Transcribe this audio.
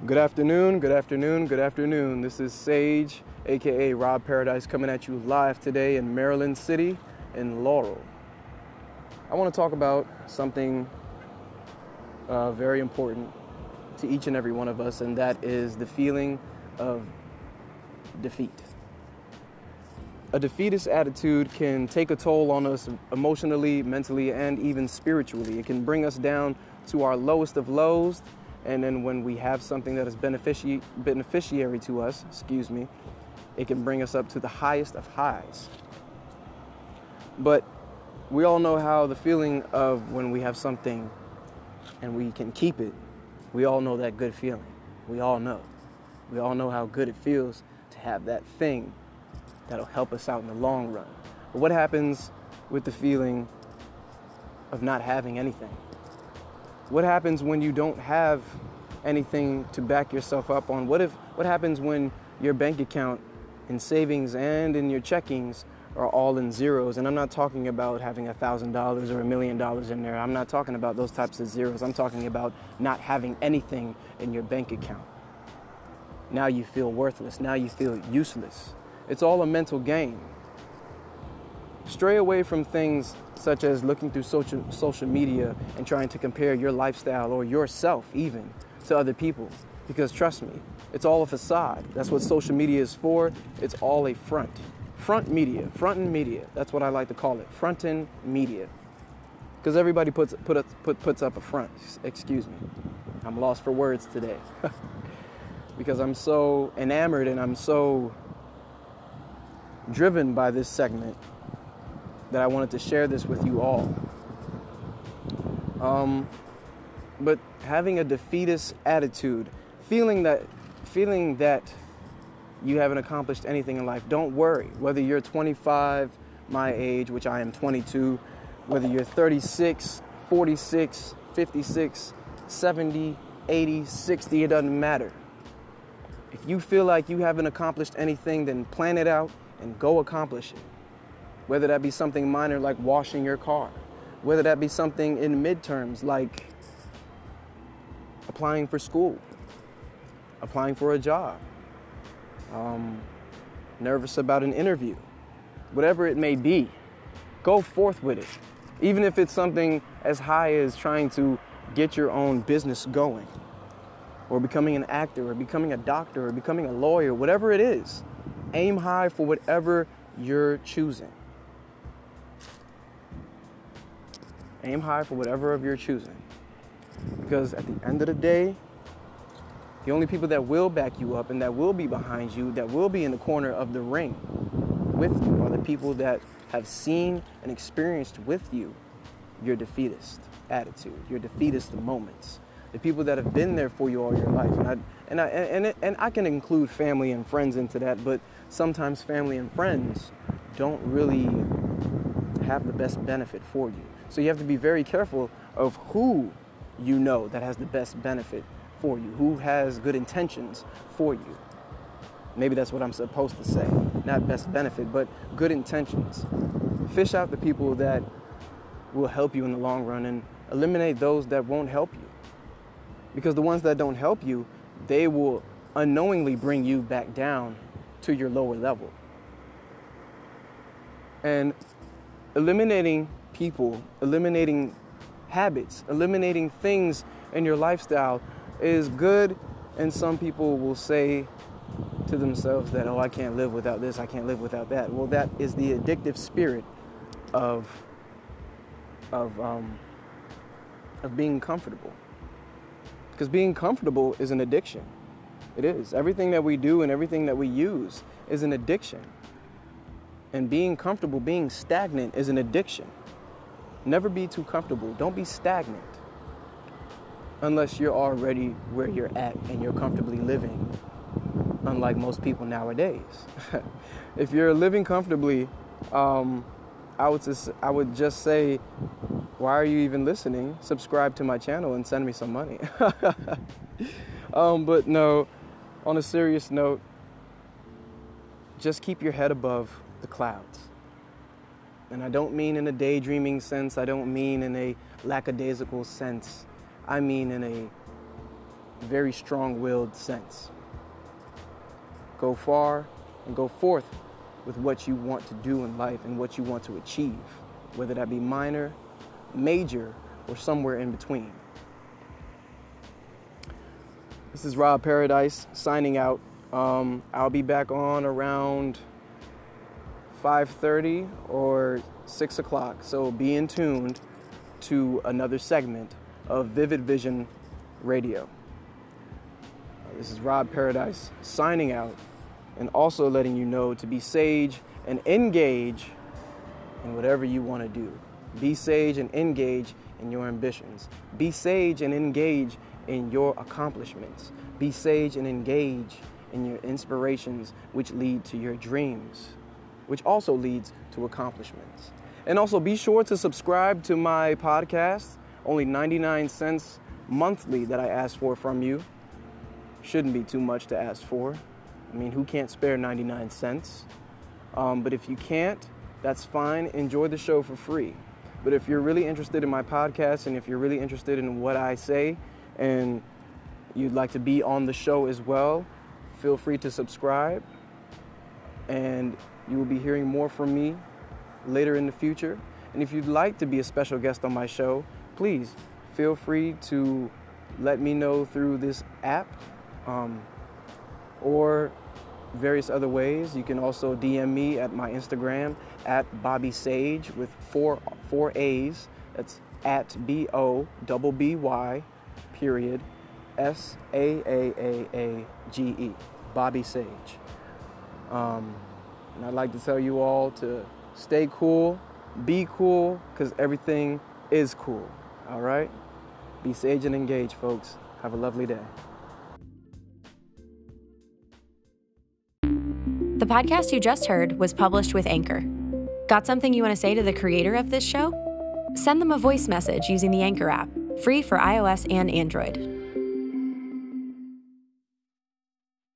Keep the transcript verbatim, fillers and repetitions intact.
Good afternoon, good afternoon, good afternoon. This is Sage, aka Rob Paradise, coming at you live today in Maryland City in Laurel. I want to talk about something uh, very important to each and every one of us, and that is the feeling of defeat. A defeatist attitude can take a toll on us emotionally, mentally, and even spiritually. It can bring us down to our lowest of lows. And then when we have something that is benefici- beneficiary to us, excuse me, it can bring us up to the highest of highs. But we all know how the feeling of when we have something and we can keep it, we all know that good feeling. We all know. We all know how good it feels to have that thing that'll help us out in the long run. But what happens with the feeling of not having anything? What happens when you don't have anything to back yourself up on? What if? What happens when your bank account in savings and in your checkings are all in zeros? And I'm not talking about having a thousand dollars or a million dollars in there. I'm not talking about those types of zeros. I'm talking about not having anything in your bank account. Now you feel worthless. Now you feel useless. It's all a mental game. Stray away from things such as looking through social social media and trying to compare your lifestyle or yourself even to other people. Because trust me, it's all a facade. That's what social media is for. It's all a front. Front media, frontin' media. That's what I like to call it, frontin' media. Because everybody puts put up, put, puts up a front. Excuse me. I'm lost for words today. Because I'm so enamored and I'm so driven by this segment that I wanted to share this with you all. Um, but having a defeatist attitude, feeling that, feeling that you haven't accomplished anything in life, don't worry. Whether you're twenty-five, my age, which I am twenty-two, whether you're thirty-six, forty-six, fifty-six, seventy, eighty, sixty, it doesn't matter. If you feel like you haven't accomplished anything, then plan it out and go accomplish it. Whether that be something minor like washing your car, whether that be something in midterms like applying for school, applying for a job, um, nervous about an interview, whatever it may be, go forth with it. Even if it's something as high as trying to get your own business going, or becoming an actor, or becoming a doctor, or becoming a lawyer, whatever it is, aim high for whatever you're choosing. Aim high for whatever of your choosing. Because at the end of the day, the only people that will back you up and that will be behind you, that will be in the corner of the ring with you, are the people that have seen and experienced with you your defeatist attitude, your defeatist moments. The people that have been there for you all your life. And I, and I, and, it, and I can include family and friends into that, but sometimes family and friends don't really have the best benefit for you. So you have to be very careful of who you know that has the best benefit for you, who has good intentions for you. Maybe that's what I'm supposed to say. Not best benefit, but good intentions. Fish out the people that will help you in the long run and eliminate those that won't help you. Because the ones that don't help you, they will unknowingly bring you back down to your lower level. And eliminating people, eliminating habits, eliminating things in your lifestyle is good. And some people will say to themselves that, oh, I can't live without this, I can't live without that. Well, that is the addictive spirit of, of, um, of being comfortable. Because being comfortable is an addiction. It is. Everything that we do and everything that we use is an addiction. And being comfortable, being stagnant is an addiction. Never be too comfortable. Don't be stagnant unless you're already where you're at and you're comfortably living, unlike most people nowadays. If you're living comfortably, um, I would just, I would just say, why are you even listening? Subscribe to my channel and send me some money. um, but no, on a serious note, just keep your head above the clouds. And I don't mean in a daydreaming sense. I don't mean in a lackadaisical sense. I mean in a very strong-willed sense. Go far and go forth with what you want to do in life and what you want to achieve, whether that be minor, major, or somewhere in between. This is Rob Paradise signing out. Um, I'll be back on around five thirty or six o'clock, so be in tuned to another segment of Vivid Vision Radio. Uh, this is Rob Paradise signing out, and also letting you know to be sage and engage in whatever you want to do. Be sage and engage in your ambitions. Be sage and engage in your accomplishments. Be sage and engage in your inspirations, which lead to your dreams, which also leads to accomplishments. And also be sure to subscribe to my podcast. Only ninety-nine cents monthly that I ask for from you. Shouldn't be too much to ask for. I mean, who can't spare ninety-nine cents? Um, but if you can't, that's fine. Enjoy the show for free. But if you're really interested in my podcast, and if you're really interested in what I say, and you'd like to be on the show as well, feel free to subscribe. And you will be hearing more from me later in the future. And if you'd like to be a special guest on my show, please feel free to let me know through this app um, or various other ways. You can also D M me at my Instagram at Bobby Sage with four four A's. That's at B O B B Y period S A A A A G E. Bobby Sage. Um, and I'd like to tell you all to stay cool, be cool, because everything is cool. All right? Be sage and engage, folks. Have a lovely day. The podcast you just heard was published with Anchor. Got something you want to say to the creator of this show? Send them a voice message using the Anchor app, free for iOS and Android.